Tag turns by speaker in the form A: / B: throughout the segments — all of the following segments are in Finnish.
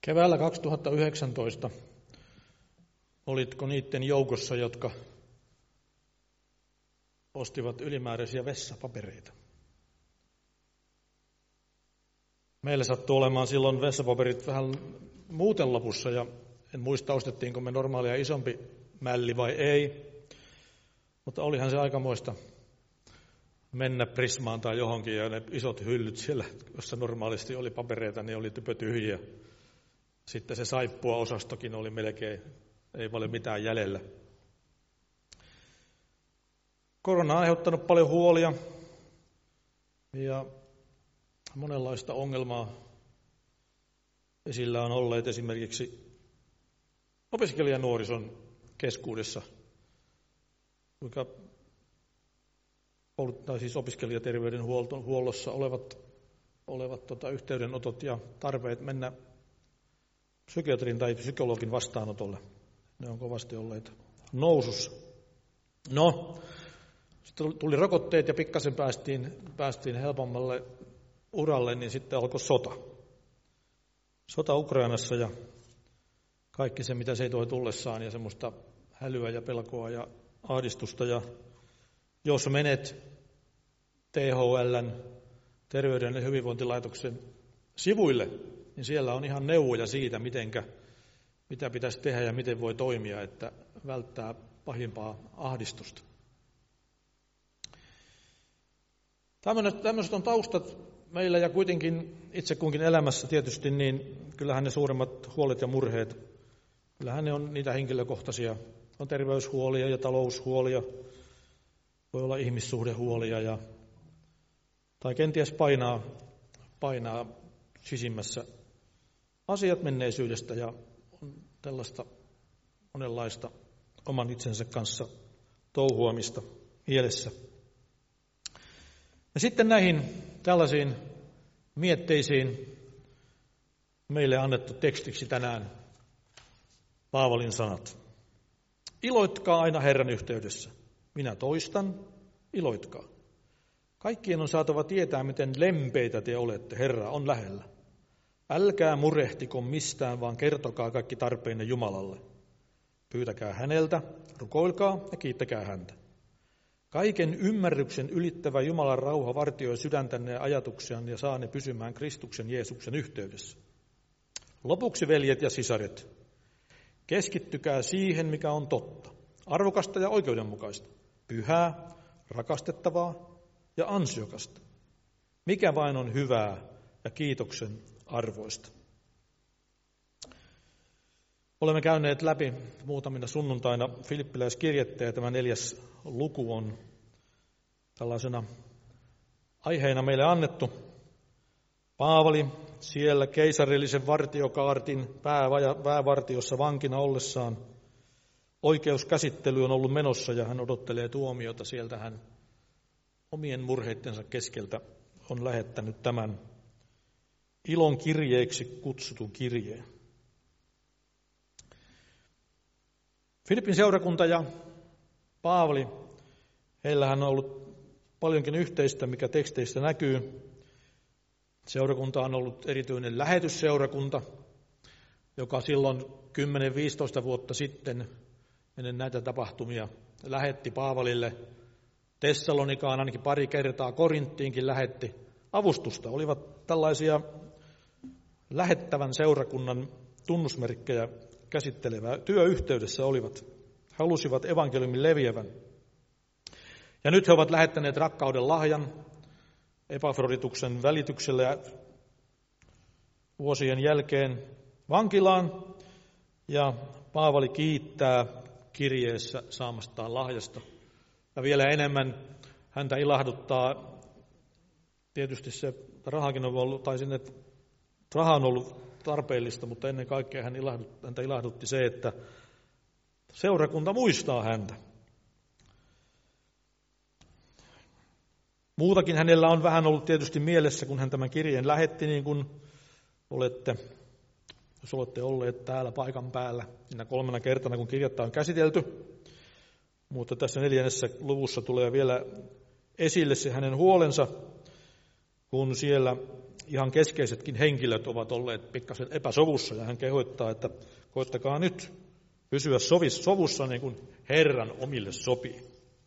A: Keväällä 2019 olitko niiden joukossa, jotka ostivat ylimääräisiä vessapapereita? Meillä sattui olemaan silloin vessapaperit vähän muuten lopussa ja en muista, ostettiinko me normaalia isompi mälli vai ei, mutta olihan se aikamoista mennä Prismaan tai johonkin ja ne isot hyllyt siellä, jossa normaalisti oli papereita, niin oli typötyhjiä. Sitten se saippua-osastokin oli melkein, ei paljon mitään jäljellä. Korona on aiheuttanut paljon huolia ja monenlaista ongelmaa esillä on olleet esimerkiksi opiskelijanuorison keskuudessa, kuinka siis opiskelijaterveydenhuollossa olevat yhteydenotot ja tarpeet mennä psykiatrin tai psykologin vastaanotolle. Ne on kovasti olleet nousussa. No, sitten tuli rokotteet ja pikkasen päästiin helpommalle uralle, niin sitten alkoi sota. Sota Ukrainassa ja kaikki se, mitä se toi tullessaan ja semmoista hälyä ja pelkoa ja ahdistusta. Ja jos menet THL:n Terveyden ja hyvinvointilaitoksen sivuille, niin siellä on ihan neuvoja siitä, mitä pitäisi tehdä ja miten voi toimia, että välttää pahimpaa ahdistusta. Tämmöiset on taustat meillä ja kuitenkin itse kunkin elämässä tietysti, niin kyllähän ne suuremmat huolet ja murheet, kyllähän ne on niitä henkilökohtaisia. On terveyshuolia ja taloushuolia, voi olla ihmissuhdehuolia tai kenties painaa sisimmässä asiat menneisyydestä ja on tällaista monenlaista oman itsensä kanssa touhuamista mielessä. Ja sitten näihin tällaisiin mietteisiin meille annettu tekstiksi tänään Paavalin sanat. Iloitkaa aina Herran yhteydessä. Minä toistan, iloitkaa. Kaikkien on saatava tietää, miten lempeitä te olette. Herra on lähellä. Älkää murehtiko mistään, vaan kertokaa kaikki tarpeenne Jumalalle. Pyytäkää häneltä, rukoilkaa ja kiittäkää häntä. Kaiken ymmärryksen ylittävä Jumalan rauha vartioi sydäntänne ja ajatuksianne ja saa ne pysymään Kristuksen Jeesuksen yhteydessä. Lopuksi, veljet ja sisaret, keskittykää siihen, mikä on totta, arvokasta ja oikeudenmukaista, pyhää, rakastettavaa ja ansiokasta, mikä vain on hyvää ja kiitoksen arvoista. Olemme käyneet läpi muutamina sunnuntaina Filippiläiskirjettä ja tämä 4. luku on tällaisena aiheena meille annettu. Paavali siellä keisarillisen vartiokaartin päävartiossa vankina ollessaan oikeuskäsittely on ollut menossa ja hän odottelee tuomiota. Sieltä hän omien murheittensa keskeltä on lähettänyt tämän ilon kirjeeksi kutsutun kirjeen. Filippin seurakunta ja Paavali, heillähän on ollut paljonkin yhteistä, mikä teksteistä näkyy. Seurakunta on ollut erityinen lähetysseurakunta, joka silloin 10-15 vuotta sitten ennen näitä tapahtumia lähetti Paavalille Tessalonikaan ainakin pari kertaa, Korinttiinkin lähetti avustusta. Olivat tällaisia lähettävän seurakunnan tunnusmerkkejä käsittelevää työyhteydessä olivat. Halusivat evankeliumin leviävän. Ja nyt he ovat lähettäneet rakkauden lahjan Epafrodituksen välityksellä vuosien jälkeen vankilaan. Ja Paavali kiittää kirjeessä saamastaan lahjasta. Ja vielä enemmän häntä ilahduttaa, tietysti se rahakin on ollut, tai sinne raha on ollut tarpeellista, mutta ennen kaikkea häntä ilahdutti se, että seurakunta muistaa häntä. Muutakin hänellä on vähän ollut tietysti mielessä, kun hän tämän kirjeen lähetti, niin kuin jos olette olleet täällä paikan päällä, siinä 3. kertana, kun kirjettä on käsitelty. Mutta tässä 4. luvussa tulee vielä esille se hänen kun siellä ihan keskeisetkin henkilöt ovat olleet pikkasen epäsovussa, ja hän kehottaa, että koettakaa nyt pysyä sovussa niin kuin Herran omille sopii.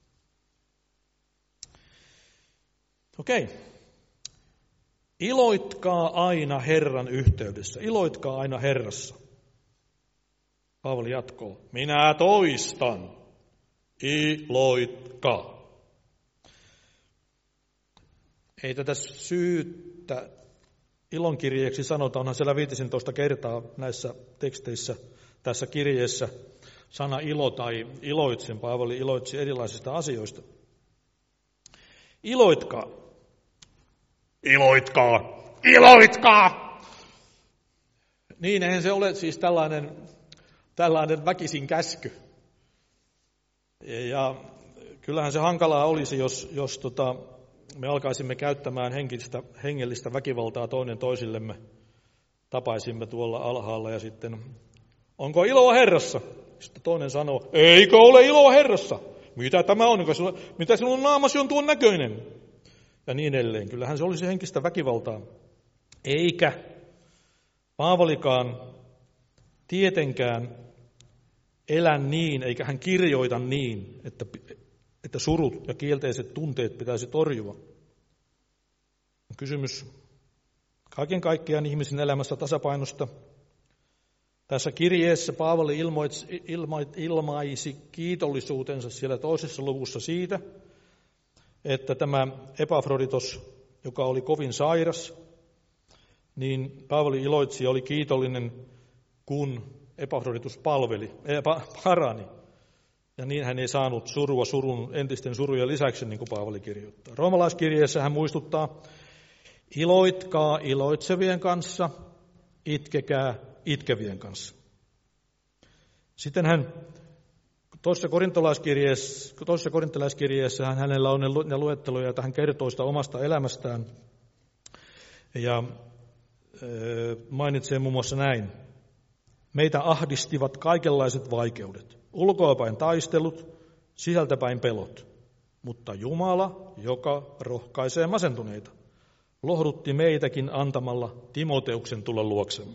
A: Okei. Iloitkaa aina Herran yhteydessä, iloitkaa aina Herrassa. Paavali jatkoo, minä toistan, iloitkaa. Ei tätä syyttä ilonkirjeeksi sanota, onhan siellä 15 kertaa näissä teksteissä tässä kirjeessä sana ilo tai iloitsen. Paavali iloitsi erilaisista asioista. Iloitkaa. Iloitkaa. Iloitkaa. Niin, eihän se ole siis tällainen väkisin käsky. Ja kyllähän se hankalaa olisi, jos me alkaisimme käyttämään hengellistä väkivaltaa toinen toisillemme. Tapaisimme tuolla alhaalla ja sitten, onko iloa Herrassa? Sitten toinen sanoo, eikö ole iloa Herrassa? Mitä tämä on? Mitä sinun naamasi on tuon näköinen? Ja niin edelleen. Kyllähän se olisi henkistä väkivaltaa. Eikä Paavalikaan tietenkään elä niin, eikä hän kirjoita niin, että surut ja kielteiset tunteet pitäisi torjua. On kysymys kaiken kaikkiaan ihmisen elämässä tasapainosta. Tässä kirjeessä Paavali ilmaisi kiitollisuutensa siellä toisessa luvussa siitä, että tämä Epafroditos, joka oli kovin sairas, niin Paavali iloitsi ja oli kiitollinen, kun Epafroditus parani. Ja niin hän ei saanut entisten surujen lisäksi, niin kuin Paavali kirjoittaa. Roomalaiskirjeessä hän muistuttaa, iloitkaa iloitsevien kanssa, itkekää itkevien kanssa. Sitten hän toisessa korintolaiskirjeessä hänellä on ne luetteloja, että hän kertoo sitä omasta elämästään. Ja mainitsee muun muassa näin. Meitä ahdistivat kaikenlaiset vaikeudet, ulkoapäin taistelut, sisältäpäin pelot. Mutta Jumala, joka rohkaisee masentuneita, lohdutti meitäkin antamalla Timoteuksen tulla luoksemme.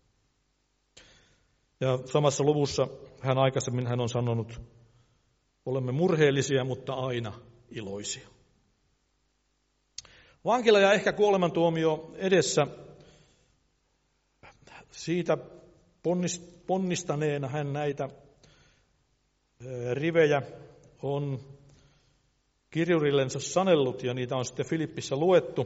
A: Ja samassa luvussa hän on sanonut, olemme murheellisia, mutta aina iloisia. Vankila ja ehkä kuolemantuomio edessä, siitä ponnistaneena hän näitä rivejä on kirjurillensa sanellut ja niitä on sitten Filippissä luettu.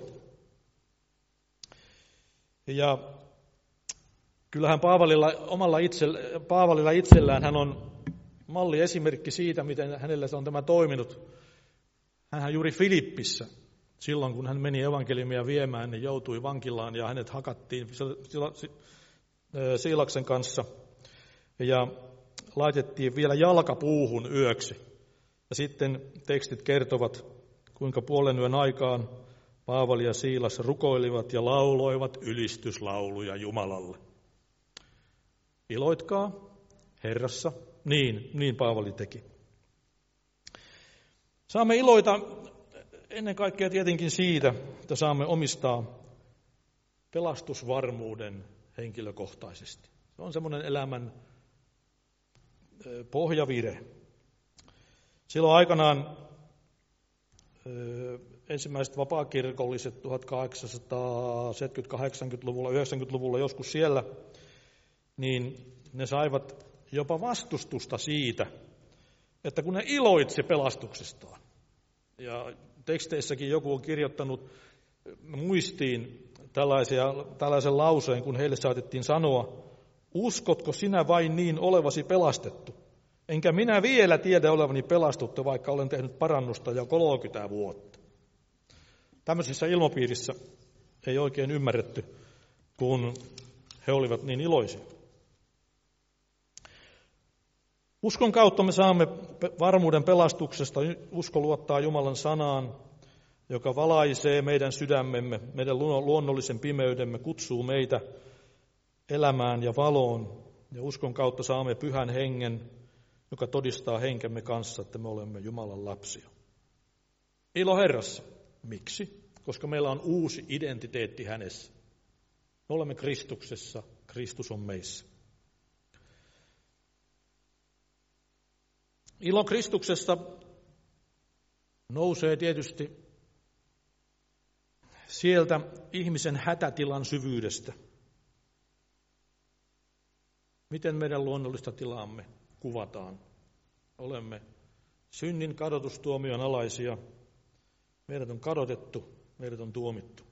A: Ja kyllähän Paavalilla itsellään hän on malliesimerkki siitä, miten hänellä se on tämä toiminut. Hänhän juuri Filippissä, silloin kun hän meni evankeliumia viemään, niin joutui vankilaan ja hänet hakattiin Siilaksen kanssa ja laitettiin vielä jalkapuuhun yöksi. Ja sitten tekstit kertovat, kuinka puolen yön aikaan Paavali ja Siilas rukoilivat ja lauloivat ylistyslauluja Jumalalle. Iloitkaa Herrassa. Niin Paavali teki. Saamme iloita ennen kaikkea tietenkin siitä, että saamme omistaa pelastusvarmuuden henkilökohtaisesti. Se on semmoinen elämän pohjavire. Silloin aikanaan ensimmäiset vapaakirkolliset 1870-80-luvulla, 90-luvulla joskus siellä, niin ne saivat jopa vastustusta siitä, että kun ne iloitsi pelastuksestaan. Ja teksteissäkin joku on kirjoittanut muistiin tällaisen lauseen, kun heille saatettiin sanoa, uskotko sinä vain niin olevasi pelastettu? Enkä minä vielä tiedä olevani pelastuttu, vaikka olen tehnyt parannusta jo 30 vuotta. Tämmöisessä ilmapiirissä ei oikein ymmärretty, kun he olivat niin iloisia. Uskon kautta me saamme varmuuden pelastuksesta. Usko luottaa Jumalan sanaan, joka valaisee meidän sydämemme, meidän luonnollisen pimeydemme, kutsuu meitä elämään ja valoon. Ja uskon kautta saamme pyhän hengen, joka todistaa henkemme kanssa, että me olemme Jumalan lapsia. Ilo Herrassa. Miksi? koska meillä on uusi identiteetti hänessä. Me olemme Kristuksessa, Kristus on meissä. Ilo Kristuksesta nousee tietysti sieltä ihmisen hätätilan syvyydestä. Miten meidän luonnollista tilaamme kuvataan? Olemme synnin kadotustuomion alaisia. Meidät on kadotettu, meidät on tuomittu.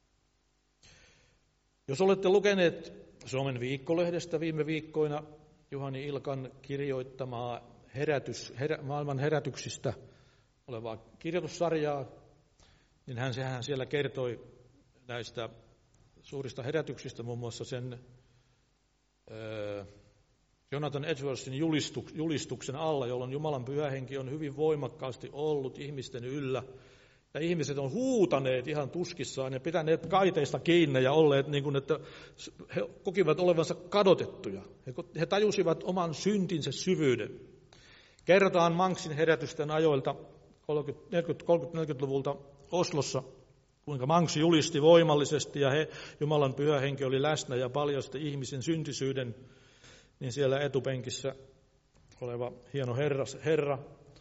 A: Jos olette lukeneet Suomen Viikkolehdestä viime viikkoina Juhani Ilkan kirjoittamaa maailman herätyksistä olevaa kirjoitussarjaa, niin hän siellä kertoi näistä suurista herätyksistä, muun muassa sen Jonathan Edwardsin julistuksen alla, jolloin Jumalan pyhä henki on hyvin voimakkaasti ollut ihmisten yllä. Ja ihmiset on huutaneet ihan tuskissaan ja pitäneet kaiteista kiinni ja olleet niin kuin, että he kokivat olevansa kadotettuja. He tajusivat oman syntinsä syvyyden. Kerrotaan Manxin herätysten ajoilta 30-40-luvulta Oslossa, kuinka Manx julisti voimallisesti ja Jumalan pyhä henki oli läsnä ja paljasti ihmisen syntisyyden, niin siellä etupenkissä oleva hieno herra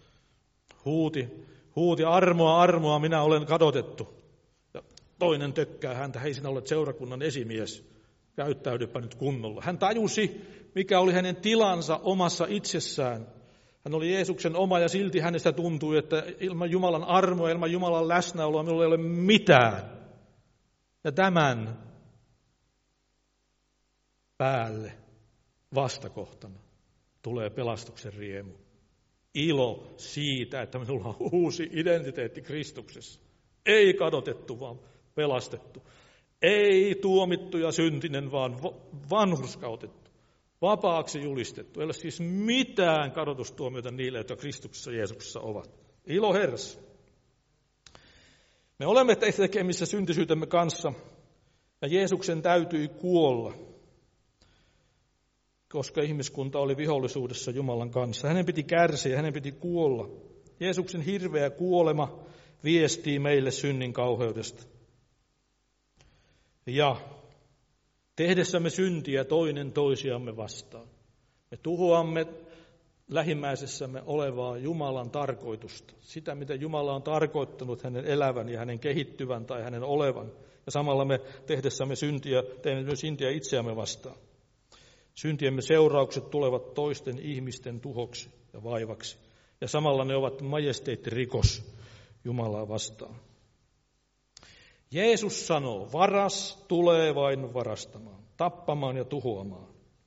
A: huuti armoa, armoa, minä olen kadotettu. Ja toinen tökkää häntä, hei sinä olet seurakunnan esimies, käyttäydypä nyt kunnolla. Hän tajusi, mikä oli hänen tilansa omassa itsessään. Hän oli Jeesuksen oma ja silti hänestä tuntui, että ilman Jumalan armoa, ilman Jumalan läsnäoloa minulla ei ole mitään. Ja tämän päälle vastakohtana tulee pelastuksen riemu. Ilo siitä, että minulla on uusi identiteetti Kristuksessa. Ei kadotettu, vaan pelastettu. Ei tuomittu ja syntinen, vaan vanhurskautettu. Vapaaksi julistettu. Ei ole siis mitään kadotustuomiota niille, jotka Kristuksessa Jeesuksessa ovat. Ilo Herrassa. Me olemme tekemissä syntisyytemme kanssa, ja Jeesuksen täytyi kuolla, koska ihmiskunta oli vihollisuudessa Jumalan kanssa. Hänen piti kärsiä, hänen piti kuolla. Jeesuksen hirveä kuolema viestii meille synnin kauheudesta. Ja tehdessämme syntiä toinen toisiamme vastaan. Me tuhoamme lähimmäisessämme olevaa Jumalan tarkoitusta. Sitä, mitä Jumala on tarkoittanut hänen elävän ja hänen kehittyvän tai hänen olevan. Ja samalla me tehdessämme syntiä, teemme myös syntiä itseämme vastaan. Syntiemme seuraukset tulevat toisten ihmisten tuhoksi ja vaivaksi. Ja samalla ne ovat majesteettirikos Jumalaa vastaan. Jeesus sanoo, varas tulee vain varastamaan, tappamaan ja tuhoamaan.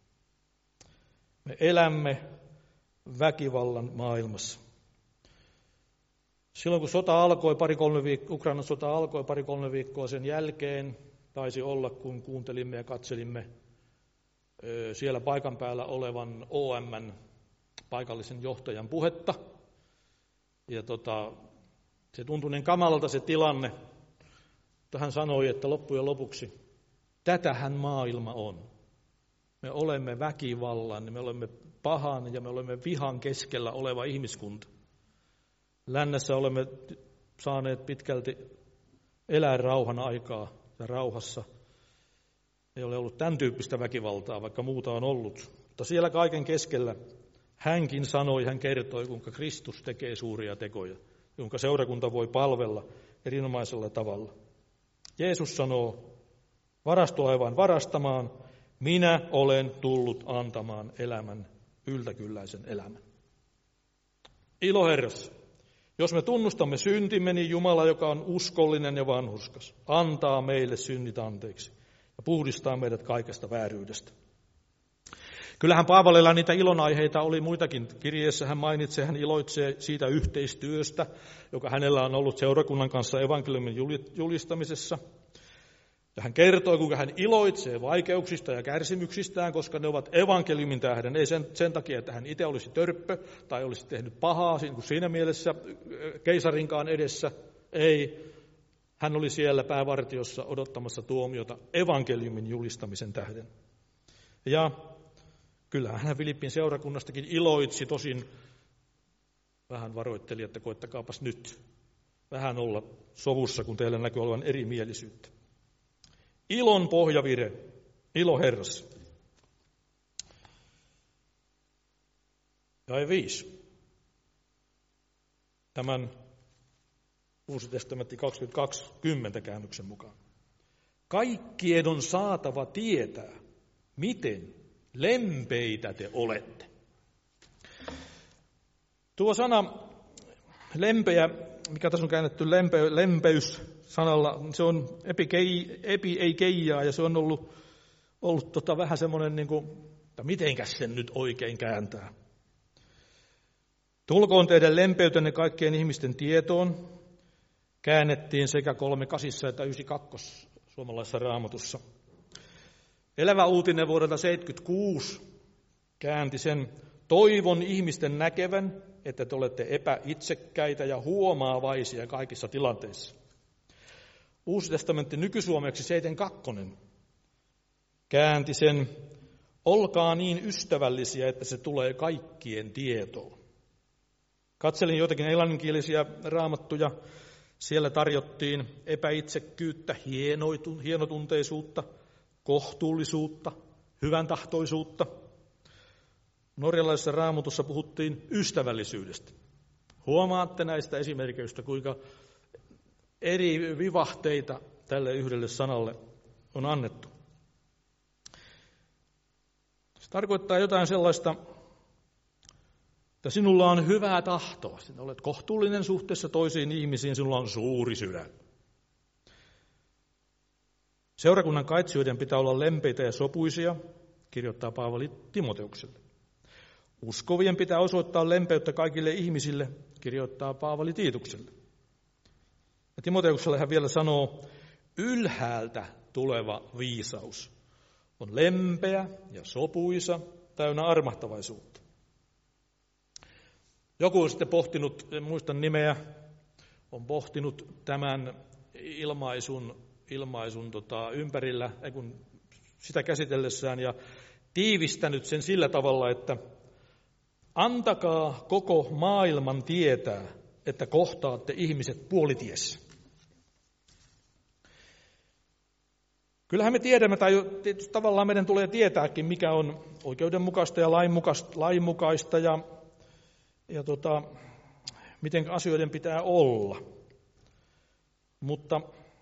A: Me elämme väkivallan maailmassa. Silloin kun sota alkoi Ukrainan sota alkoi pari-kolme viikkoa sen jälkeen, taisi olla kun kuuntelimme ja katselimme siellä paikan päällä olevan OM:n paikallisen johtajan puhetta. Ja se tuntui niin kamalalta se tilanne, mutta hän sanoi, että loppujen lopuksi tätähän maailma on. Me olemme väkivallan, me olemme pahan ja me olemme vihan keskellä oleva ihmiskunta. Lännessä olemme saaneet pitkälti elää rauhan aikaa ja rauhassa. Ei ole ollut tämän tyyppistä väkivaltaa, vaikka muuta on ollut. Mutta siellä kaiken keskellä hänkin sanoi, hän kertoi, kuinka Kristus tekee suuria tekoja, jonka seurakunta voi palvella erinomaisella tavalla. Jeesus sanoo, varas tulee vain varastamaan, minä olen tullut antamaan elämän, yltäkylläisen elämän. Ilo Herrassa. Jos me tunnustamme syntimme, niin Jumala, joka on uskollinen ja vanhurskas, antaa meille synnit anteeksi ja puhdistaa meidät kaikesta vääryydestä. Kyllähän Paavalilla niitä ilonaiheita oli muitakin. Kirjeessä hän mainitsee, hän iloitsee siitä yhteistyöstä, joka hänellä on ollut seurakunnan kanssa evankeliumin julistamisessa. Ja hän kertoi, kuinka hän iloitsee vaikeuksista ja kärsimyksistään, koska ne ovat evankeliumin tähden. Ei sen takia, että hän itse olisi törppö tai olisi tehnyt pahaa siinä mielessä keisarinkaan edessä. Ei, hän oli siellä päävartiossa odottamassa tuomiota evankeliumin julistamisen tähden. Ja kyllähän hän Filippin seurakunnastakin iloitsi, tosin vähän varoitteli, että koettakaapas nyt. vähän olla sovussa, kun teillä näkyy olevan erimielisyyttä. Ilon pohjavire, ilo Herrassa. Jae 5. Tämän Uusi testamentti 22:10 käännöksen mukaan. Kaikkien on saatava tietää, miten lempeitä te olette. Tuo sana lempeä, mikä tässä on käännetty lempeys sanalla, se on epi ei keijaa, ja se on ollut vähän semmoinen, että mitenkäs sen nyt oikein kääntää. Tulkoon teidän lempeytenne kaikkien ihmisten tietoon, käännettiin sekä 3:8 että 9:2 suomalaisessa Raamatussa. Elävä uutinen vuodelta 1976 käänti sen: toivon ihmisten näkevän, että te olette epäitsekkäitä ja huomaavaisia kaikissa tilanteissa. Uusi testamentti nykysuomeksi 7:2 käänti sen: olkaa niin ystävällisiä, että se tulee kaikkien tietoon. Katselin joitakin englanninkielisiä raamattuja. Siellä tarjottiin epäitsekkyyttä, hienotunteisuutta, kohtuullisuutta, hyvän tahtoisuutta. Norjalaisessa Raamatussa puhuttiin ystävällisyydestä. Huomaatte näistä esimerkkeistä, kuinka eri vivahteita tälle yhdelle sanalle on annettu. Se tarkoittaa jotain sellaista, että sinulla on hyvää tahtoa. Sinä olet kohtuullinen suhteessa toisiin ihmisiin, sinulla on suuri sydän. Seurakunnan kaitsijoiden pitää olla lempeitä ja sopuisia, kirjoittaa Paavali Timoteukselle. Uskovien pitää osoittaa lempeyttä kaikille ihmisille, kirjoittaa Paavali Tiitukselle. Ja Timoteukselle hän vielä sanoo, ylhäältä tuleva viisaus on lempeä ja sopuisa, täynnä armahtavaisuutta. Joku on sitten pohtinut, en muista nimeä, on pohtinut tämän ilmaisun ympärillä, kun sitä käsitellessään, ja tiivistänyt sen sillä tavalla, että antakaa koko maailman tietää, että kohtaatte ihmiset puolitiessä. Kyllähän me tiedämme, tai tietysti tavallaan meidän tulee tietääkin, mikä on oikeudenmukaista ja lainmukaista ja miten asioiden pitää olla. Mutta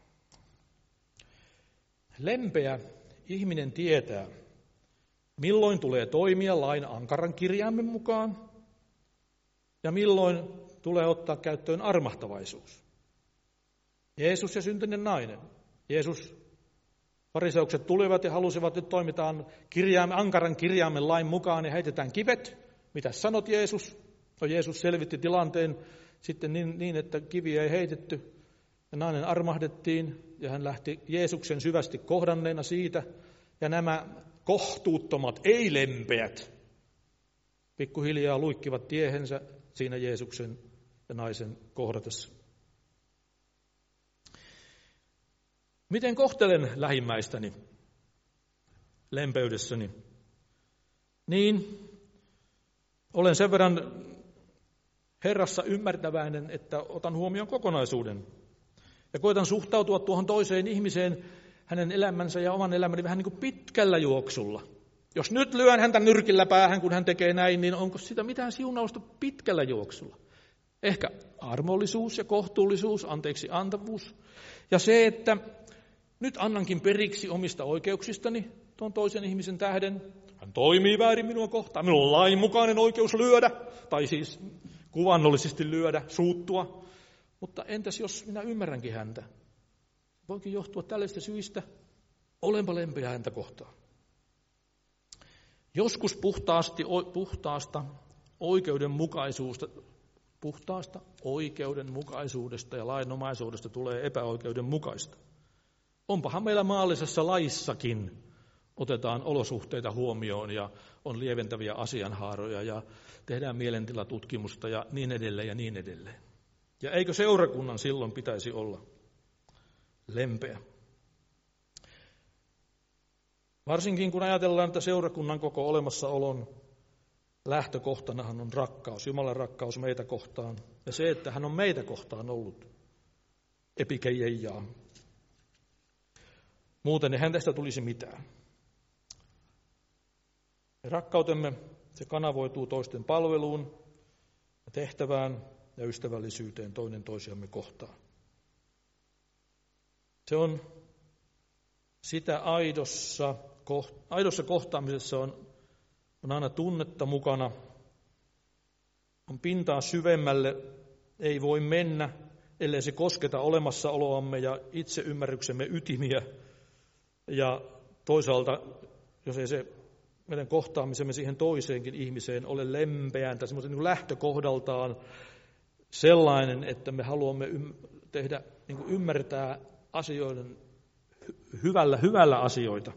A: lempeä ihminen tietää, milloin tulee toimia lain ankaran kirjaimen mukaan ja milloin tulee ottaa käyttöön armahtavaisuus. Jeesus ja syntinen nainen. Fariseukset tulivat ja halusivat, että toimitaan ankaran kirjaimen lain mukaan ja heitetään kivet. Mitä sanot Jeesus? No, Jeesus selvitti tilanteen sitten niin, että kiviä ei heitetty ja nainen armahdettiin ja hän lähti Jeesuksen syvästi kohdanneena siitä. Ja nämä kohtuuttomat, ei-lempeät, pikkuhiljaa luikkivat tiehensä siinä Jeesuksen ja naisen kohdatessa. Miten kohtelen lähimmäistäni lempeydessäni? Niin, olen sen verran Herrassa ymmärtäväinen, että otan huomioon kokonaisuuden. Ja koitan suhtautua tuohon toiseen ihmiseen, hänen elämänsä ja oman elämäni vähän niin kuin pitkällä juoksulla. Jos nyt lyön häntä nyrkillä päähän, kun hän tekee näin, niin onko sitä mitään siunausta pitkällä juoksulla? Ehkä armollisuus ja kohtuullisuus, anteeksi antavuus. Ja se, että nyt annankin periksi omista oikeuksistani tuon toisen ihmisen tähden. Hän toimii väärin minua kohtaan. Minulla on lainmukainen oikeus lyödä, tai siis kuvannollisesti lyödä, suuttua. Mutta entäs jos minä ymmärränkin häntä? Voikin johtua tällaisista syistä, olenpa lempeä häntä kohtaan. Joskus puhtaasta oikeudenmukaisuudesta ja lainomaisuudesta tulee epäoikeudenmukaista. Onpahan meillä maallisessa laissakin otetaan olosuhteita huomioon ja on lieventäviä asianhaaroja ja tehdään mielentilatutkimusta ja niin edelleen ja niin edelleen. Ja eikö seurakunnan silloin pitäisi olla lempeä? Varsinkin kun ajatellaan, että seurakunnan koko olemassaolon lähtökohtanahan on rakkaus, Jumalan rakkaus meitä kohtaan. Ja se, että hän on meitä kohtaan ollut epikeijaa. Muuten eihän tästä tulisi mitään. Rakkautemme, se kanavoituu toisten palveluun, tehtävään ja ystävällisyyteen toinen toisiamme kohtaan. Se on sitä aidossa kohtaamisessa on aina tunnetta mukana, on pintaa syvemmälle, ei voi mennä, ellei se kosketa olemassaoloamme ja itseymmärryksemme ytimiä. Ja toisaalta, jos ei se meidän kohtaamisemme siihen toiseenkin ihmiseen ole lempeään tai semmoisen niin lähtökohdaltaan sellainen, että me haluamme tehdä, niin ymmärtää asioiden hyvällä asioita.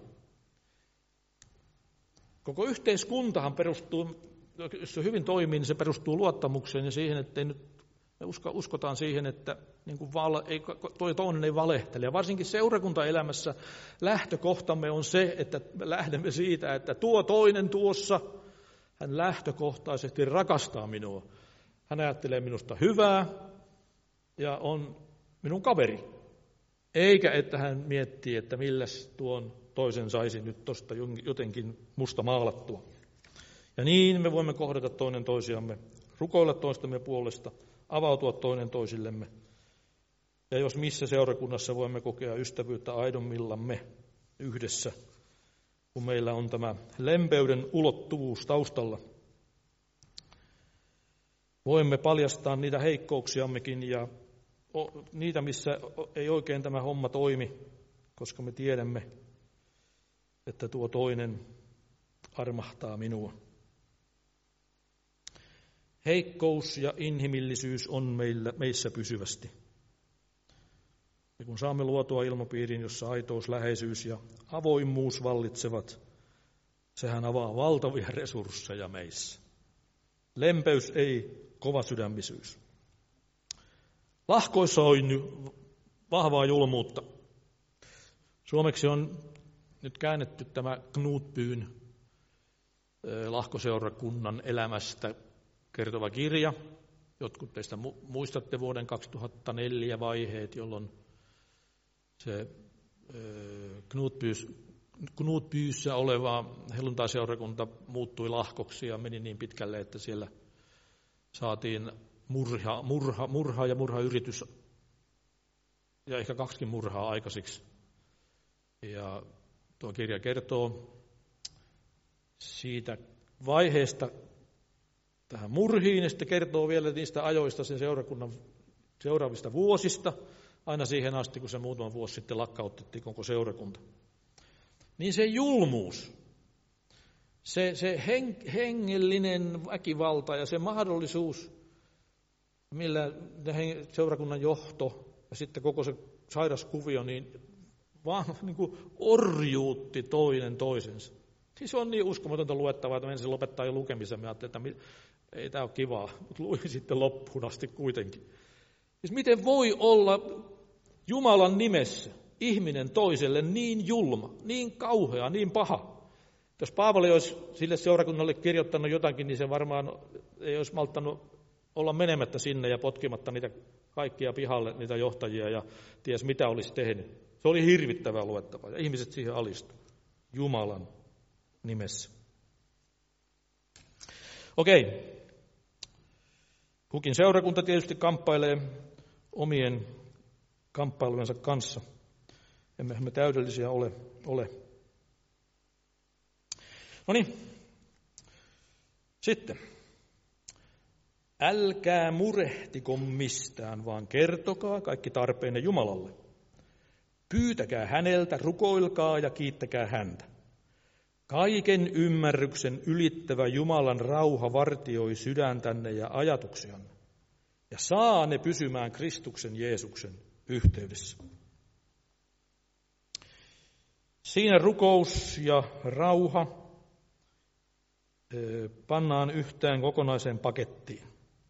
A: Koko yhteiskuntahan perustuu, jos se hyvin toimii, niin se perustuu luottamukseen ja siihen, että nyt me uskotaan siihen, että niin kuin toinen ei valehtele. Ja varsinkin seurakuntaelämässä lähtökohtamme on se, että me lähdemme siitä, että tuo toinen tuossa, hän lähtökohtaisesti rakastaa minua. Hän ajattelee minusta hyvää ja on minun kaveri. Eikä, että hän miettii, että milläs tuon toisen saisi nyt tuosta jotenkin musta maalattua. Ja niin me voimme kohdata toinen toisiamme, rukoilla toistemme puolesta, avautua toinen toisillemme. Ja jos missä seurakunnassa voimme kokea ystävyyttä aidommillamme yhdessä, kun meillä on tämä lempeyden ulottuvuus taustalla. Voimme paljastaa niitä heikkouksiammekin ja niitä, missä ei oikein tämä homma toimi, koska me tiedämme, että tuo toinen armahtaa minua. Heikkous ja inhimillisyys on meissä pysyvästi. Ja kun saamme luotua ilmapiirin, jossa aitous, läheisyys ja avoimuus vallitsevat, sehän avaa valtavia resursseja meissä. Lempeys ei kovasydämisyys. Lahkoissa on vahvaa julmuutta. Suomeksi on nyt käännetty tämä Knutbyn lahkoseurakunnan elämästä kertova kirja. Jotkut teistä muistatte vuoden 2004 vaiheet, jolloin se Knutbyssä oleva helluntaiseurakunta muuttui lahkoksi ja meni niin pitkälle, että siellä saatiin murha ja murhayritys ja ehkä 2 murhaa aikaisiksi. Ja tuo kirja kertoo siitä vaiheesta tähän murhiin ja sitten kertoo vielä niistä ajoista sen seurakunnan seuraavista vuosista, aina siihen asti, kun se muutama vuosi sitten lakkautettiin koko seurakunta. Niin se julmuus, se hengellinen väkivalta ja se mahdollisuus, millä seurakunnan johto ja sitten koko se sairaskuvio, niin vaan niin kuin orjuutti toinen toisensa. Siis on niin uskomatonta luettavaa, että ensin lopettaa jo lukemisen. Mä ajattelin, että ei tämä ole kivaa, mutta luin sitten loppuun asti kuitenkin. Siis miten voi olla Jumalan nimessä ihminen toiselle niin julma, niin kauhea, niin paha? Jos Paavali olisi sille seurakunnalle kirjoittanut jotakin, niin se varmaan ei olisi malttanut olla menemättä sinne ja potkimatta niitä kaikkia pihalle, niitä johtajia ja ties mitä olisi tehnyt. Se oli hirvittävää luettavaa ja ihmiset siihen alistuivat Jumalan nimessä. Okei. Kukin seurakunta tietysti kamppailee omien kamppailujensa kanssa. Emmehän me täydellisiä ole. No niin. Sitten. Älkää murehtiko mistään, vaan kertokaa kaikki tarpeenne Jumalalle. Pyytäkää häneltä, rukoilkaa ja kiittäkää häntä. Kaiken ymmärryksen ylittävä Jumalan rauha vartioi sydäntänne ja ajatuksianne, ja saa ne pysymään Kristuksen Jeesuksen yhteydessä. Siinä rukous ja rauha pannaan yhteen kokonaiseen pakettiin.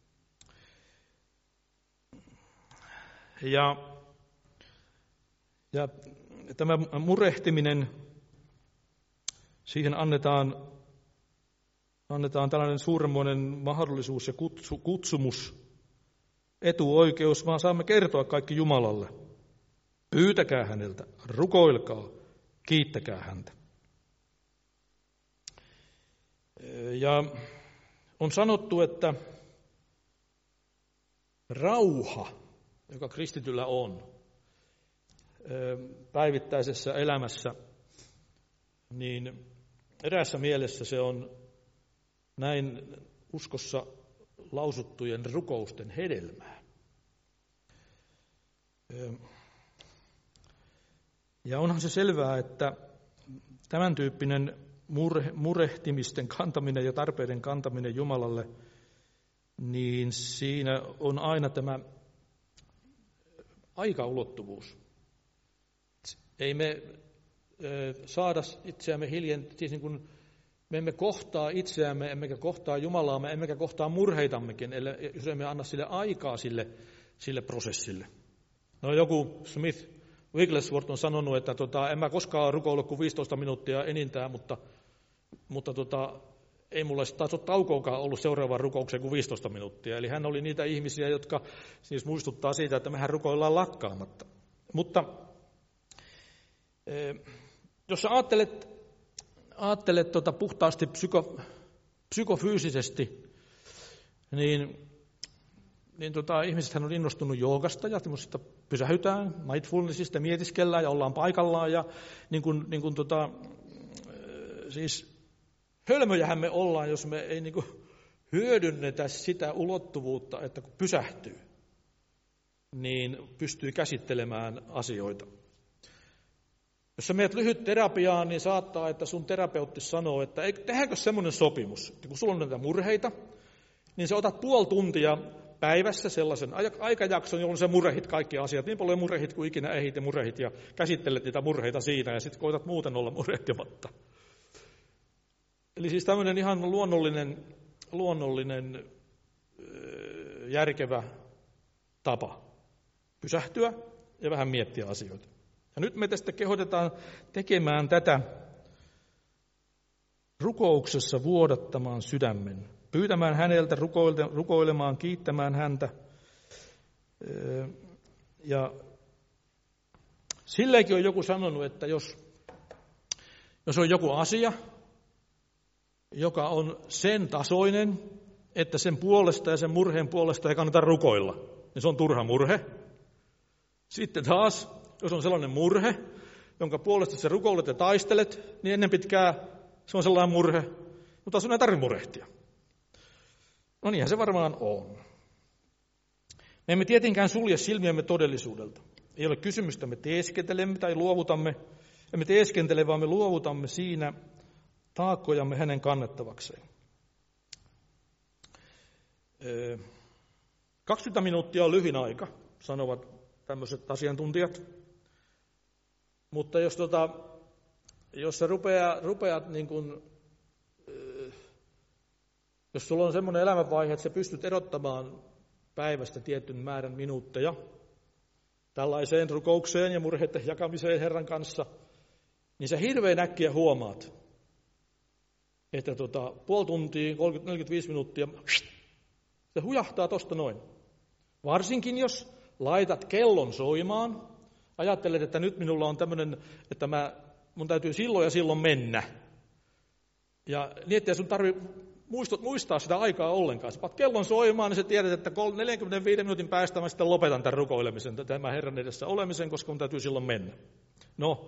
A: Ja tämä murehtiminen, siihen annetaan tällainen suuremmoinen mahdollisuus ja kutsumus, etuoikeus, vaan saamme kertoa kaikki Jumalalle. Pyytäkää häneltä, rukoilkaa, kiittäkää häntä. Ja on sanottu, että rauha, joka kristityllä on päivittäisessä elämässä, niin eräässä mielessä se on näin uskossa lausuttujen rukousten hedelmää. Ja onhan se selvää, että tämän tyyppinen murehtimisten kantaminen ja tarpeiden kantaminen Jumalalle, niin siinä on aina tämä aikaulottuvuus. Ei me saada itseämme siis niin kuin me emme kohtaa itseämme, emmekä kohtaa Jumalaamme, emmekä kohtaa murheitammekin, jos emme anna sille aikaa sille prosessille. No joku Smith Wigglesworth on sanonut, että en mä koskaan rukoile kuin 15 minuuttia enintään, mutta ei mulla taas ole taukoakaan ollut seuraavaan rukoukseen kuin 15 minuuttia. Eli hän oli niitä ihmisiä, jotka siis muistuttaa siitä, että mehän rukoillaan lakkaamatta. Mutta jos sä ajattelet puhtaasti psykofyysisesti, niin ihmisethän on innostunut joogasta ja tämmöisestä pysähytään, mindfulnessista mietiskellään ja ollaan paikallaan ja siis hölmöjähän me ollaan, jos me ei hyödynnetä sitä ulottuvuutta, että kun pysähtyy, niin pystyy käsittelemään asioita. Jos sä menet lyhyt terapiaan, niin saattaa, että sun terapeutti sanoo, että tehdäänkö semmoinen sopimus, että kun sulla on näitä murheita, niin sä otat puoli tuntia päivässä sellaisen aikajakson, jolloin sä murehit kaikki asiat, niin paljon murehit kuin ikinä ehdit ja murehit ja käsittelet niitä murheita siinä ja sitten koitat muuten olla murehtimatta. Eli siis tämmöinen ihan luonnollinen järkevä tapa pysähtyä ja vähän miettiä asioita. Ja nyt me tästä kehotetaan tekemään tätä rukouksessa vuodattamaan sydämen, pyytämään häneltä, rukoilemaan, kiittämään häntä. Ja silleenkin on joku sanonut, että jos on joku asia, joka on sen tasoinen, että sen puolesta ja sen murheen puolesta ei kannata rukoilla, niin se on turha murhe. Sitten taas, jos on sellainen murhe, jonka puolesta sä rukoilet ja taistelet, niin ennen pitkää se on sellainen murhe, mutta sun ei tarvitse murehtia. No niinhän se varmaan on. Me emme tietenkään sulje silmiämme todellisuudelta. Ei ole kysymystä, me teeskentelemme tai luovutamme. Emme teeskentele, vaan me luovutamme siinä taakkojamme hänen kannettavakseen. 20 minuuttia on lyhin aika, sanovat tämmöiset asiantuntijat. Mutta jos sä rupeat niin kuin, jos sulla on semmoinen elämänvaihe, että sä pystyt erottamaan päivästä tietyn määrän minuutteja tällaiseen rukoukseen ja murheiden jakamiseen Herran kanssa, niin sä hirveän äkkiä huomaat, että puoli tuntia, 30-45 minuuttia, se hujahtaa tosta noin. Varsinkin jos laitat kellon soimaan, ajattelet, että nyt minulla on tämmöinen, että mun täytyy silloin ja silloin mennä. Ja niin, että sun tarvitse muistaa sitä aikaa ollenkaan. Sä paat kellon soimaan, niin sä tiedät, että 45 minuutin päästä mä sitten lopetan tämän rukoilemisen, tämän Herran edessä olemisen, koska mun täytyy silloin mennä. No,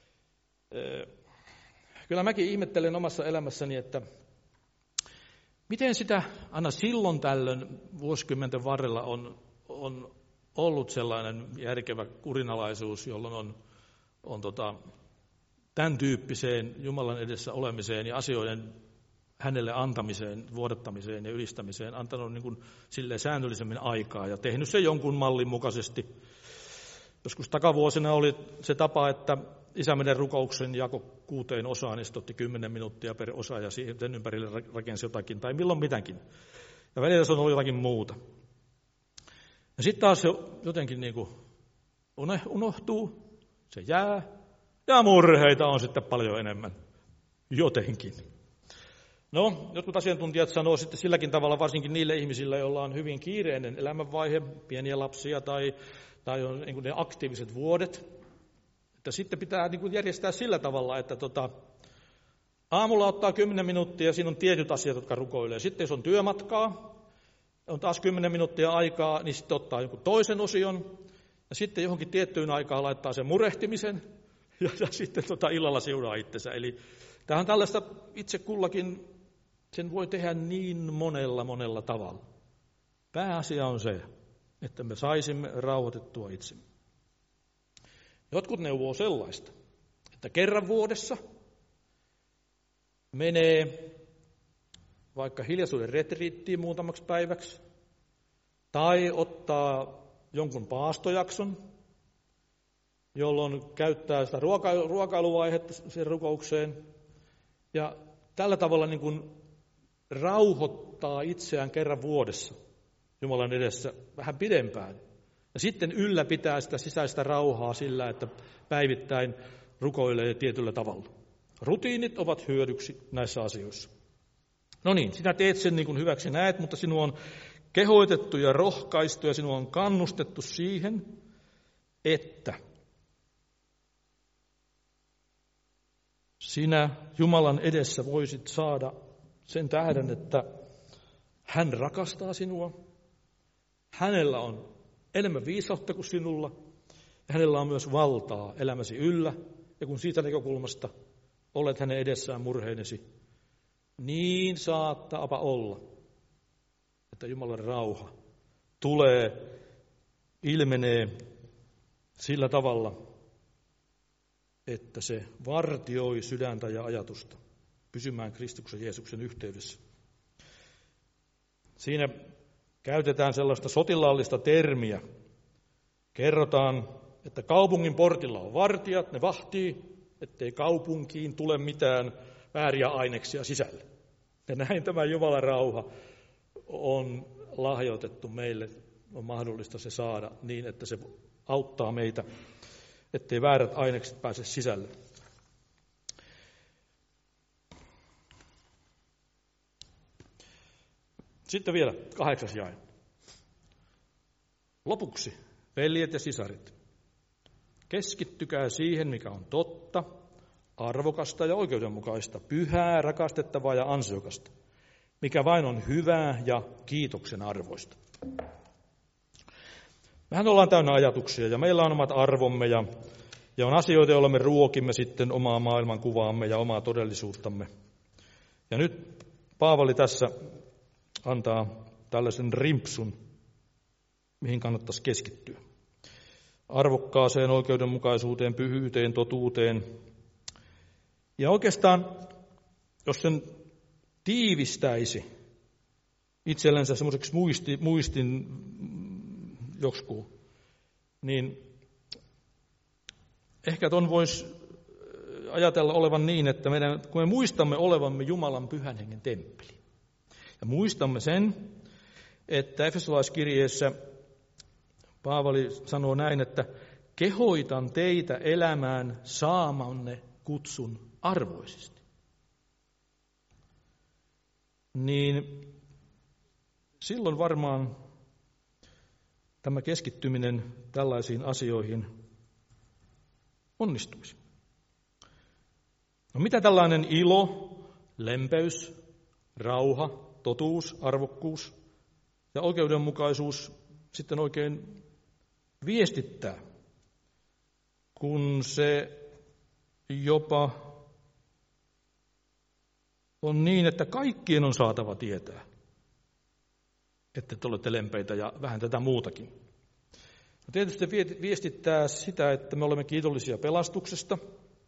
A: kyllä mäkin ihmettelen omassa elämässäni, että miten sitä aina silloin tällöin vuosikymmenten varrella on ollut sellainen järkevä kurinalaisuus, jolloin on tämän tyyppiseen Jumalan edessä olemiseen ja asioiden hänelle antamiseen, vuodattamiseen ja ylistämiseen antanut niin kuin silleen säännöllisemmin aikaa ja tehnyt sen jonkun mallin mukaisesti. Joskus takavuosina oli se tapa, että isämenen rukouksen jako 6 osaan, niin sitten otti 10 minuuttia per osa ja sen ympärille rakensi jotakin tai milloin mitäkin. Ja välillä se on ollut jotakin muuta. Ja sitten taas se jotenkin niin kuin unohtuu, se jää ja murheita on sitten paljon enemmän jotenkin. No, jotkut asiantuntijat sanoo sitten silläkin tavalla, varsinkin niille ihmisille, joilla on hyvin kiireinen elämänvaihe, pieniä lapsia tai on niin kuin ne aktiiviset vuodet, että sitten pitää niin kuin järjestää sillä tavalla, että aamulla ottaa 10 minuuttia ja siinä on tietyt asiat, jotka rukoilee. Sitten jos on työmatkaa, on taas 10 minuuttia aikaa, niin sitten ottaa jonkun toisen osion ja sitten johonkin tiettyyn aikaan laittaa sen murehtimisen ja sitten illalla siunaa itsensä. Eli tämähän tällaista itse kullakin, sen voi tehdä niin monella tavalla. Pääasia on se, että me saisimme rauhoitettua itsemme. Jotkut neuvoo sellaista, että kerran vuodessa menee vaikka hiljaisuuden retriittiin muutamaksi päiväksi, tai ottaa jonkun paastojakson, jolloin käyttää sitä ruokailuvaihetta sen rukoukseen, ja tällä tavalla niin kuin rauhoittaa itseään kerran vuodessa Jumalan edessä vähän pidempään. Ja sitten ylläpitää sitä sisäistä rauhaa sillä, että päivittäin rukoilee tietyllä tavalla. Rutiinit ovat hyödyksi näissä asioissa. No niin, sinä teet sen niin kuin hyväksi näet, mutta sinua on kehoitettu ja rohkaistu ja sinua on kannustettu siihen, että sinä Jumalan edessä voisit saada sen tähden, että hän rakastaa sinua, hänellä on enemmän viisautta kuin sinulla, ja hänellä on myös valtaa elämäsi yllä, ja kun siitä näkökulmasta olet hänen edessään murheinesi, niin saattaapa olla, että Jumalan rauha ilmenee sillä tavalla, että se vartioi sydäntä ja ajatusta pysymään Kristuksen Jeesuksen yhteydessä. Siinä käytetään sellaista sotilaallista termiä. Kerrotaan, että kaupungin portilla on vartijat, ne vahtii, ettei kaupunkiin tule mitään vääriä aineksia sisälle. Ja näin tämä Jumalan rauha on lahjoitettu meille, on mahdollista se saada niin, että se auttaa meitä, ettei väärät ainekset pääse sisälle. Sitten vielä 8. jae. Lopuksi, veljet ja sisarit, keskittykää siihen, mikä on totta, arvokasta ja oikeudenmukaista, pyhää, rakastettavaa ja ansiokasta, mikä vain on hyvää ja kiitoksen arvoista. Mehän ollaan täynnä ajatuksia ja meillä on omat arvomme ja on asioita, joilla me ruokimme sitten omaa maailmankuvaamme ja omaa todellisuuttamme. Ja nyt Paavali tässä antaa tällaisen rimpsun, mihin kannattaisi keskittyä. Arvokkaaseen oikeudenmukaisuuteen, pyhyyteen, totuuteen. Ja oikeastaan, jos sen tiivistäisi itsellensä semmoiseksi muistin jokskuun, niin ehkä ton voisi ajatella olevan niin, että kun me muistamme olevamme Jumalan pyhän hengen temppeli, ja muistamme sen, että Efesolaiskirjeessä Paavali sanoo näin, että kehoitan teitä elämään saamanne kutsun arvoisesti. Niin silloin varmaan tämä keskittyminen tällaisiin asioihin onnistuisi. No mitä tällainen ilo, lempeys, rauha, totuus, arvokkuus ja oikeudenmukaisuus sitten oikein viestittää, kun se jopa on niin, että kaikkien on saatava tietää, että te olette lempeitä ja vähän tätä muutakin. No tietysti viestittää sitä, että me olemme kiitollisia pelastuksesta.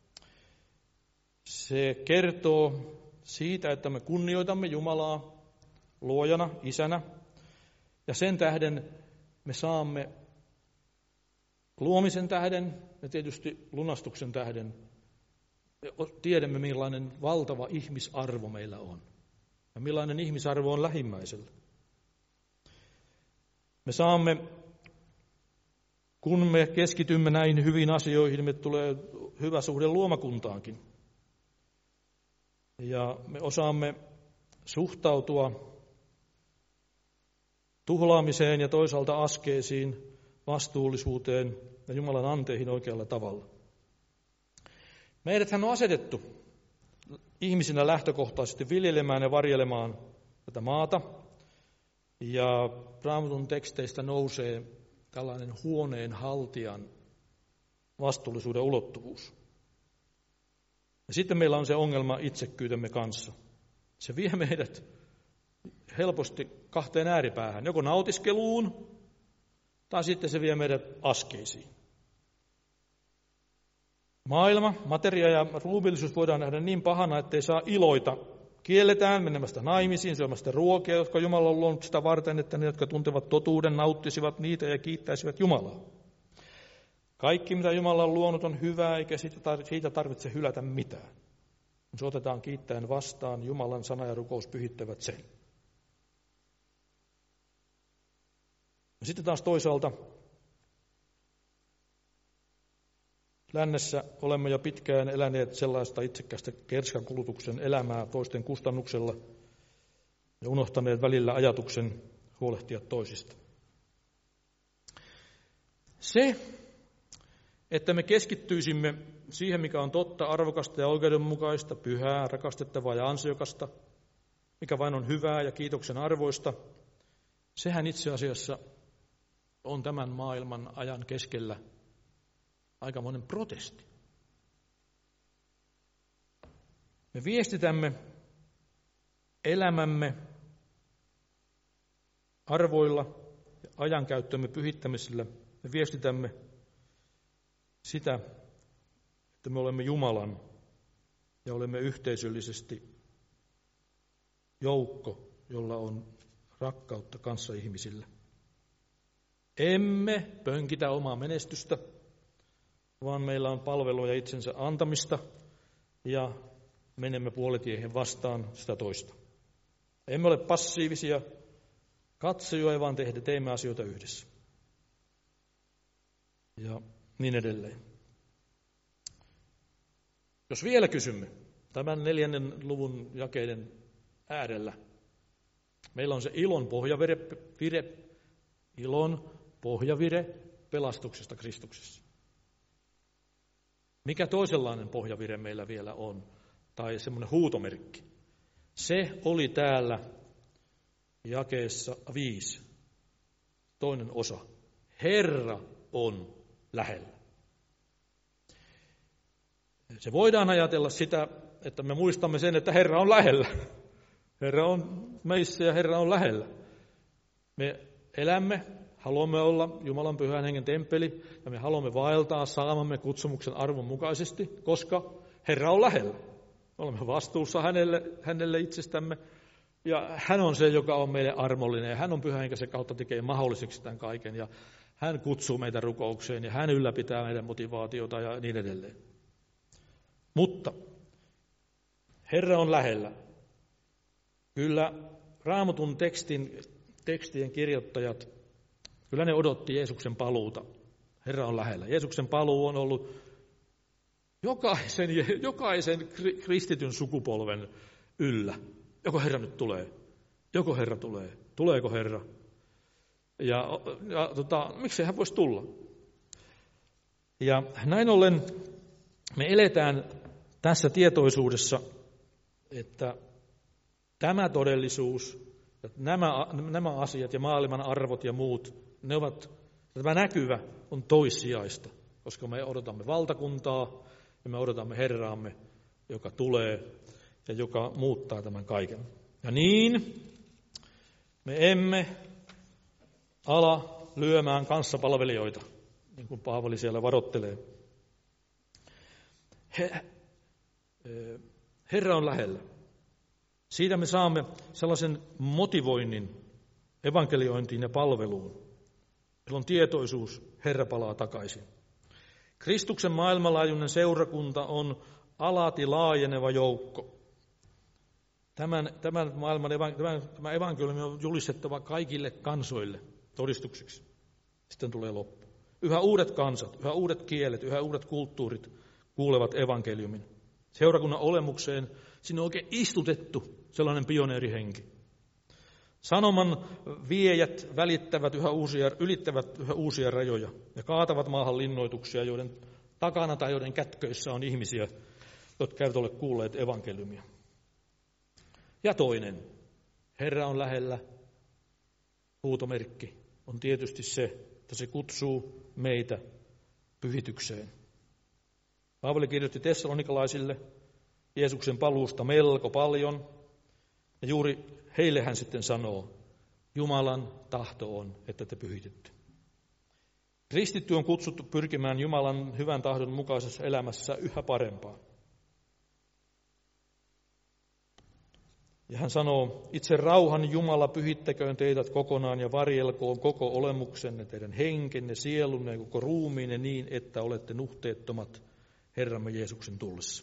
A: Se kertoo siitä, että me kunnioitamme Jumalaa luojana, isänä, ja sen tähden me saamme luomisen tähden ja tietysti lunastuksen tähden tiedämme, millainen valtava ihmisarvo meillä on ja millainen ihmisarvo on lähimmäisellä. Me saamme, kun me keskitymme näihin hyviin asioihin, me tulee hyvä suhde luomakuntaankin. Ja me osaamme suhtautua tuhlaamiseen ja toisaalta askeesiin, vastuullisuuteen ja Jumalan anteihin oikealla tavalla. Meidäthän on asetettu ihmisinä lähtökohtaisesti viljelemään ja varjelemaan tätä maata. Ja Raamatun teksteistä nousee tällainen huoneen haltijan vastuullisuuden ulottuvuus. Ja sitten meillä on se ongelma itsekkyytemme kanssa. Se vie meidät helposti kahteen ääripäähän, joko nautiskeluun tai sitten se vie meidät askeisiin. Maailma, materia ja ruumiillisuus voidaan nähdä niin pahana, ettei saa iloita. Kielletään menemästä naimisiin, syömästä ruokia, jotka Jumala on luonut sitä varten, että ne, jotka tuntevat totuuden, nauttisivat niitä ja kiittäisivät Jumalaa. Kaikki, mitä Jumala on luonut, on hyvää, eikä siitä tarvitse hylätä mitään. Kun se otetaan kiittäen vastaan, Jumalan sana ja rukous pyhittävät sen. Ja sitten taas toisaalta lännessä olemme jo pitkään eläneet sellaista itsekästä kerskakulutuksen elämää toisten kustannuksella ja unohtaneet välillä ajatuksen huolehtia toisista. Se, että me keskittyisimme siihen, mikä on totta, arvokasta ja oikeudenmukaista, pyhää, rakastettavaa ja ansiokasta, mikä vain on hyvää ja kiitoksen arvoista, sehän itse asiassa on tämän maailman ajan keskellä aikamoinen protesti. Me viestitämme elämämme arvoilla ja ajankäyttömme pyhittämisellä. Me viestitämme sitä, että me olemme Jumalan ja olemme yhteisöllisesti joukko, jolla on rakkautta kanssaihmisille. Emme pönkitä omaa menestystä, vaan meillä on palvelua ja itsensä antamista ja menemme puolitiehen vastaan sitä toista. Emme ole passiivisia katsojia, vaan teemme asioita yhdessä. Ja niin edelleen. Jos vielä kysymme tämän 4. luvun jakeiden äärellä, meillä on se ilon pohjavire pelastuksesta Kristuksessa. Mikä toisenlainen pohjavire meillä vielä on, tai semmoinen huutomerkki? Se oli täällä jakeessa 5, toinen osa. Herra on lähellä. Se voidaan ajatella sitä, että me muistamme sen, että Herra on lähellä. Herra on meissä ja Herra on lähellä. Me elämme, haluamme olla Jumalan pyhän hengen temppeli ja me haluamme vaeltaa saamamme kutsumuksen arvon mukaisesti, koska Herra on lähellä. Me olemme vastuussa hänelle itsestämme ja hän on se, joka on meille armollinen ja hän on pyhän henkensä kautta tekee mahdolliseksi tämän kaiken ja hän kutsuu meitä rukoukseen ja hän ylläpitää meidän motivaatiota ja niin edelleen. Mutta Herra on lähellä. Kyllä Raamatun tekstien kirjoittajat, kyllä ne odotti Jeesuksen paluuta. Herra on lähellä. Jeesuksen paluu on ollut jokaisen kristityn sukupolven yllä. Joko Herra nyt tulee? Joko Herra tulee? Tuleeko Herra? Miksei hän voisi tulla? Ja näin ollen me eletään tässä tietoisuudessa, että tämä todellisuus, nämä asiat ja maailman arvot ja muut, tämä näkyvä on toissijaista, koska me odotamme valtakuntaa ja me odotamme Herraamme, joka tulee ja joka muuttaa tämän kaiken. Ja niin me emme ala lyömään kanssapalvelijoita, niin kuin Paavali siellä varoittelee. Herra on lähellä. Siitä me saamme sellaisen motivoinnin evankeliointiin ja palveluun. Meillä on tietoisuus, Herra palaa takaisin. Kristuksen maailmanlaajuinen seurakunta on alati laajeneva joukko. Tämä evankeliumi on julistettava kaikille kansoille todistukseksi. Sitten tulee loppu. Yhä uudet kansat, yhä uudet kielet, yhä uudet kulttuurit kuulevat evankeliumin. Seurakunnan olemukseen Sinne on oikein istutettu sellainen pioneerihenki. Sanoman viejät ylittävät yhä uusia rajoja ja kaatavat maahan linnoituksia, joiden takana tai joiden kätköissä on ihmisiä, jotka eivät ole kuulleet evankeliumia. Ja toinen, Herra on lähellä, huutomerkki on tietysti se, että se kutsuu meitä pyhitykseen. Paavali kirjoitti tessalonikalaisille Jeesuksen paluusta melko paljon, ja juuri heille hän sitten sanoo, Jumalan tahto on, että te pyhitytte. Kristitty on kutsuttu pyrkimään Jumalan hyvän tahdon mukaisessa elämässä yhä parempaan. Ja hän sanoo, itse rauhan Jumala pyhittäköön teidät kokonaan ja varjelkoon koko olemuksenne, teidän henkenne, sielunne ja koko ruumiinne niin, että olette nuhteettomat Herramme Jeesuksen tullessa.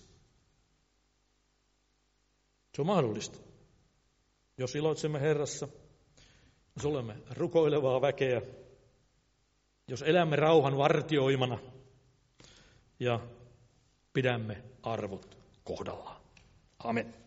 A: Se on mahdollista. Jos iloitsemme Herrassa, jos olemme rukoilevaa väkeä, jos elämme rauhan vartioimana ja pidämme arvot kohdallaan. Amen.